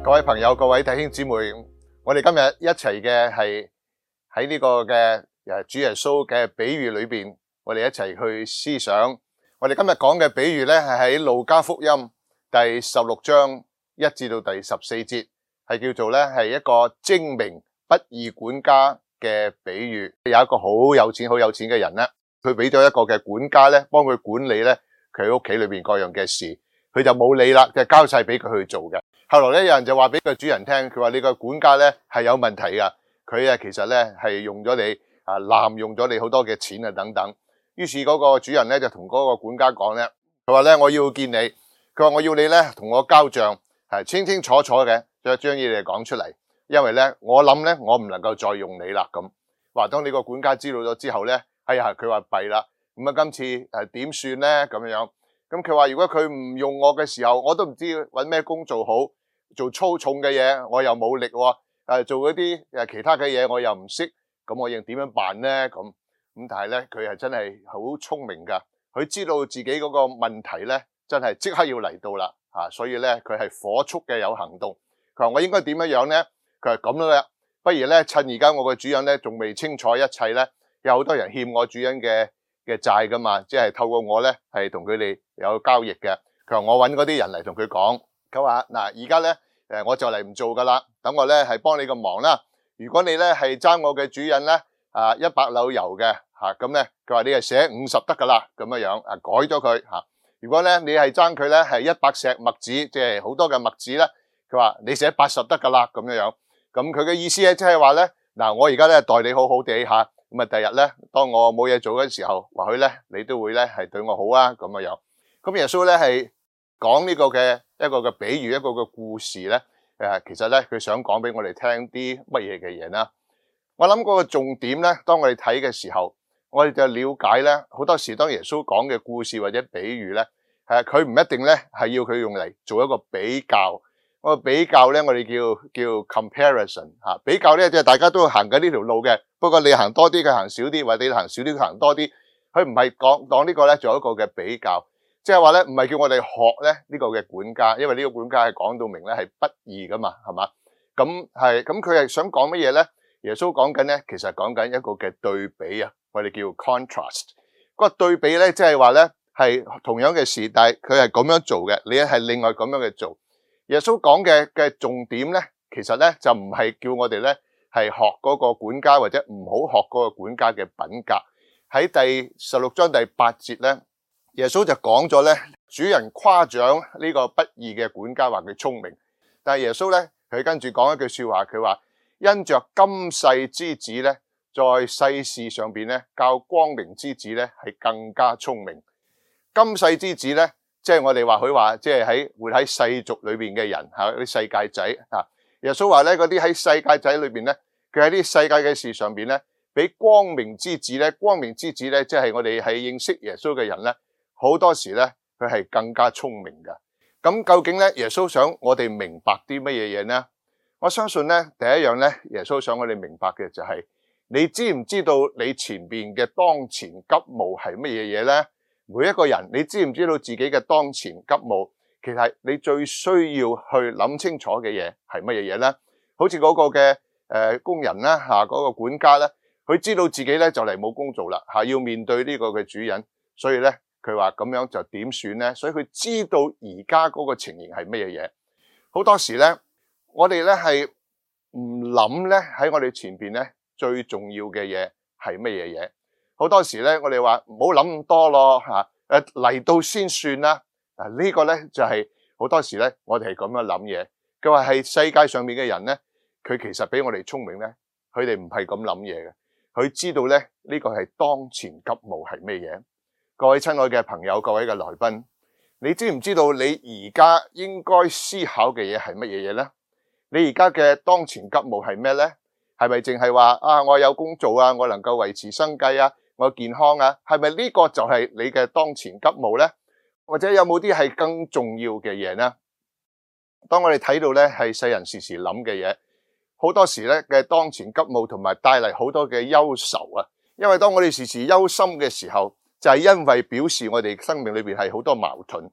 各位朋友、各位弟兄姊妹，我哋今日一齊嘅係喺呢個嘅主耶穌嘅比喻裏邊，我哋一齊去思想。我哋今日講嘅比喻咧，係喺路加福音第16章1至到第14節，係叫做咧係一個精明不義管家嘅比喻。有一個好有錢嘅人咧，佢俾咗一個嘅管家咧，幫佢管理咧佢屋企裏邊各樣嘅事，佢就冇理啦，就交晒俾佢去做嘅。後來咧，有人就話俾個主人聽，佢話你個管家咧係有問題噶，佢其實咧係用咗你濫用咗你好多嘅錢啊等等。於是嗰個主人咧就同嗰個管家講咧，佢話咧我要見你，佢話我要你咧同我交賬，係清清楚楚嘅，將嘢嚟講出嚟，因為咧我諗咧我唔能夠再用你啦咁。話當呢個管家知道咗之後咧，哎呀佢話弊啦，咁今次點算咧咁樣？咁佢話如果佢唔用我嘅時候，我都唔知搵咩工做好。做粗重嘅嘢我又冇力喎，做嗰啲其他嘅嘢我又唔識，咁我應點樣辦咧？咁但係咧佢係真係好聰明噶，佢知道自己嗰個問題咧真係即刻要嚟到啦，所以咧佢係火速嘅有行動。佢話我應該點樣咧？佢話咁啦，不如咧趁而家我個主人咧仲未清楚一切咧，有好多人欠我主人嘅債噶嘛，即係透過我咧係同佢哋有交易嘅。佢話我搵嗰啲人嚟同佢講。佢話嗱，而家咧，我就嚟唔做噶啦，等我咧係幫你個忙啦。如果你咧係爭我嘅主人咧，100簍油嘅咁咧，佢話你係寫50得噶啦，咁樣改咗佢吓。如果咧你係爭佢咧係100石麥子，即係好多嘅麥子咧，佢話你寫80得噶啦，咁樣。咁佢嘅意思咧即係話咧，嗱我而家咧待你好好地吓，咁第日咧當我冇嘢做嘅時候，或許咧你都會咧係對我好啊，咁樣。咁耶穌咧係講呢個嘅一個嘅比喻，一個嘅故事咧，其實咧佢想講俾我哋聽啲乜嘢嘅嘢啦。我諗嗰個重點咧，當我哋睇嘅時候，我哋就了解咧，好多時當耶穌講嘅故事或者比喻咧，佢唔一定咧係要佢用嚟做一個比較。個比較咧，我哋叫 comparison 吓，比較咧即係大家都行緊呢條路嘅，不過你行多啲，佢行少啲，或者你行少啲，佢行多啲。佢唔係講呢個咧做一個嘅比較。即係話咧，唔係叫我哋學咧呢個嘅管家，因為呢個管家係講到明咧係不義噶嘛，係嘛？咁佢係想講乜嘢咧？耶穌講緊咧，其實講緊一個嘅對比啊，我哋叫 contrast。個對比咧，即係話咧係同樣嘅事，但係佢係咁樣做嘅，你係另外咁樣嘅做。耶穌講嘅重點咧，其實咧就唔係叫我哋咧係學嗰個管家，或者唔好學嗰個管家嘅品格。喺第16章第8節咧。耶穌就講咗咧，主人誇獎呢個不義嘅管家話佢聰明，但係耶穌咧佢跟住講一句說話，佢話因着今世之子咧，在世事上邊咧，較光明之子咧係更加聰明。今世之子咧，即係我哋話佢話，即係活喺世俗裏邊嘅人吓，啲世界仔啊。耶穌話咧，嗰啲喺世界仔裏邊咧，佢喺啲世界嘅事上邊咧，比光明之子咧，光明之子咧，即係我哋係認識耶穌嘅人咧。好多時咧，佢係更加聰明噶。咁究竟咧，耶穌想我哋明白啲乜嘢嘢呢？我相信咧，第一樣咧，耶穌想我哋明白嘅就係，你知唔知道你前邊嘅當前急務係乜嘢嘢咧？每一個人，你知唔知道自己嘅當前急務，其實你最需要去諗清楚嘅嘢係乜嘢嘢咧？好似嗰個嘅工人啦吓，嗰個管家咧，佢知道自己咧就嚟冇工做啦吓，要面對呢個嘅主人，所以咧。佢話咁樣就點算咧？所以佢知道而家嗰個情形係乜嘢嘢。好多時咧，我哋咧係唔諗咧喺我哋前邊咧最重要嘅嘢係乜嘢嘢。好多時咧，我哋話唔好諗咁多咯吓，嚟到先算啦。呢個咧就係好多時咧，我哋係咁樣諗嘢。佢話係世界上面嘅人咧，佢其實比我哋聰明咧，佢哋唔係咁諗嘢嘅。佢知道咧呢個係當前急務係咩嘢。各位親愛嘅朋友，各位嘅來賓，你知唔知道你而家應該思考嘅嘢係乜嘢嘢咧？你而家嘅當前急務係咩咧？係咪淨係話我有工做啊，我能夠維持生計啊，我健康啊？係咪呢個就係你嘅當前急務咧？或者有冇啲係更重要嘅嘢咧？當我哋睇到咧係世人時時諗嘅嘢，好多時咧嘅當前急務同埋帶嚟好多嘅憂愁啊！因為當我哋時時憂心嘅時候，就係因為表示我哋生命裏邊係好多矛盾。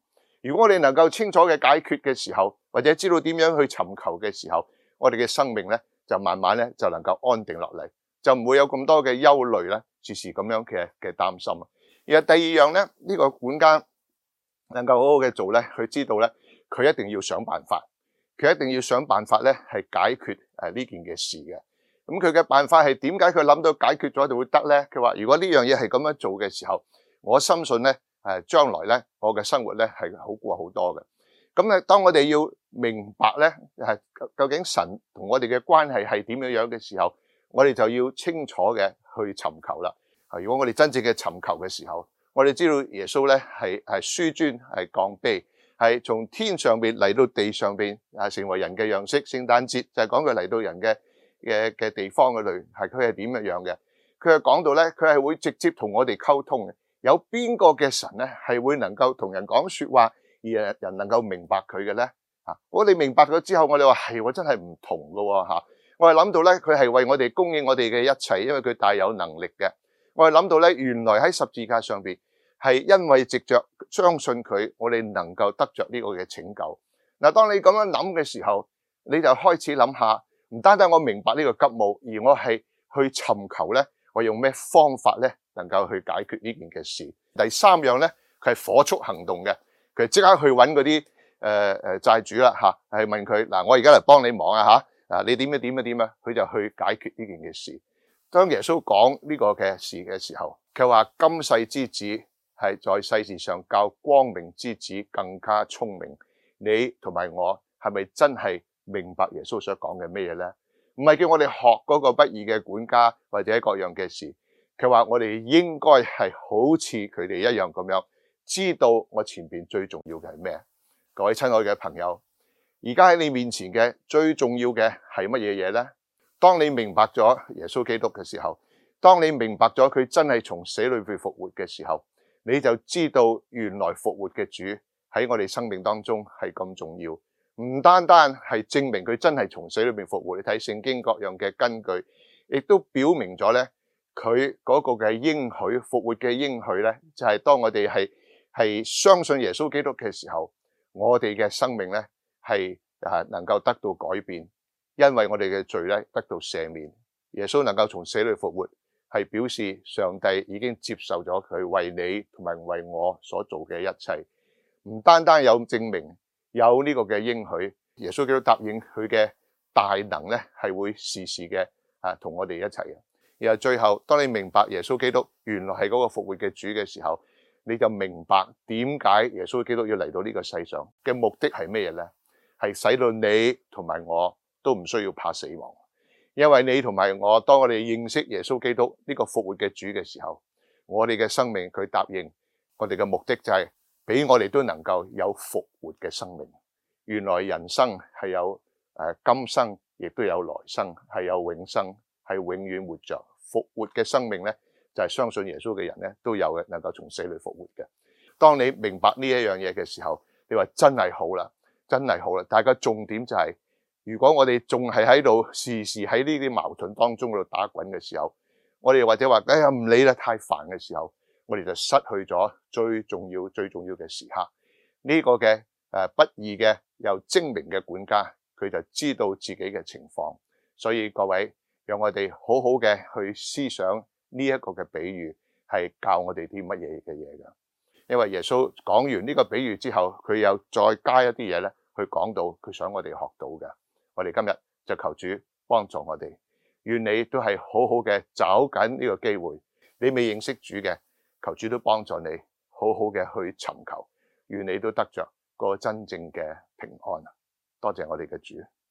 如果我哋能夠清楚嘅解決嘅時候，或者知道點樣去尋求嘅時候，我哋嘅生命咧就慢慢咧就能夠安定落嚟，就唔會有咁多嘅憂慮咧，時時咁樣嘅擔心。而第二樣咧，呢個管家能夠好好嘅做咧，佢知道咧，佢一定要想辦法，佢一定要想辦法咧係解決呢件嘅事嘅。咁佢嘅辦法係點解佢諗到解決咗就會得咧？佢話如果呢樣嘢係咁樣做嘅時候，我深信咧將來咧我嘅生活咧係好過好多嘅。咁咧當我哋要明白咧究竟神同我哋嘅關係係點樣嘅時候，我哋就要清楚嘅去尋求啦。如果我哋真正嘅尋求嘅時候，我哋知道耶穌咧係紆尊係降卑，係從天上邊嚟到地上邊成為人嘅樣式。聖誕節就係講佢嚟到人嘅地方嗰度，佢係點樣嘅？佢係講到咧，佢係會直接同我哋溝通嘅。有邊個嘅神咧係會能夠同人講說話，而人能夠明白佢嘅咧？我哋明白咗之後，我哋話係我真係唔同㗎吓。我哋諗到咧，佢係為我哋供應我哋嘅一切，因為佢大有能力嘅。我哋諗到咧，原來喺十字架上邊係因為藉着相信佢，我哋能夠得着呢個嘅拯救。嗱，當你咁樣諗嘅時候，你就開始諗下，唔單單我明白呢個急務，而我係去尋求咧，我用咩方法咧，能夠去解決呢件嘅事。第三樣咧，佢係火速行動嘅，佢即刻去揾嗰啲債主啦吓，係問佢嗱，我而家嚟幫你忙啊吓，你點啊，佢就去解決呢件嘅事。當耶穌講呢個嘅事嘅時候，佢話今世之子係在世事上較光明之子更加聰明。你同埋我係咪真係明白耶穌所講嘅咩嘢咧？唔係叫我哋學嗰個不義嘅管家或者各樣嘅事。佢話我哋應該係好似佢哋一樣咁樣，知道我前邊最重要嘅係咩？各位親愛嘅朋友，而家喺你面前嘅最重要嘅係乜嘢嘢咧？當你明白咗耶穌基督嘅時候，當你明白咗佢真係從死裏邊復活嘅時候，你就知道原來復活嘅主喺我哋生命當中係咁重要。唔單單係證明佢真係從死裏邊復活，你睇聖經各樣嘅根據，亦都表明咗咧佢嗰個嘅應許，復活嘅應許咧，就係當我哋係相信耶穌基督嘅時候，我哋嘅生命咧係能夠得到改變。因為我哋嘅罪咧得到赦免，耶穌能夠從死裏復活，係表示上帝已經接受咗佢為你同埋為我所做嘅一切。唔單單有證明，有呢個嘅應許，耶穌基督答應佢嘅大能咧係會時時嘅同我哋一齊嘅。然後最後，當你明白耶穌基督原來係嗰個復活嘅主嘅時候，你就明白點解耶穌基督要嚟到呢個世上嘅目的係咩嘢咧？係使到你同埋我都唔需要怕死亡，因為你同埋我，當我哋認識耶穌基督呢個復活嘅主嘅時候，我哋嘅生命佢答應我哋嘅目的就係俾我哋都能夠有復活嘅生命。原來人生係有今生，亦都有來生，係有永生，係永遠活着。復活嘅生命咧，就係相信耶穌嘅人咧都有嘅，能夠從死裏復活嘅。當你明白呢一樣嘢嘅時候，你話真係好啦，真係好啦。大家重點就係，如果我哋仲係喺度時時喺呢啲矛盾當中度打滾嘅時候，我哋或者話哎呀唔理啦，太煩嘅時候，我哋就失去咗最重要嘅時刻。呢個嘅不義嘅又精明嘅管家，佢就知道自己嘅情況。所以各位，讓我哋好好嘅去思想呢一個嘅比喻，係教我哋啲乜嘢嘅嘢㗎。因為耶穌講完呢個比喻之後，佢又再加一啲嘢咧，去講到佢想我哋學到嘅。我哋今日就求主幫助我哋，願你都係好好嘅找緊呢個機會。你未認識主嘅，求主都幫助你好好嘅去尋求，願你都得着個真正嘅平安。多謝我哋嘅主。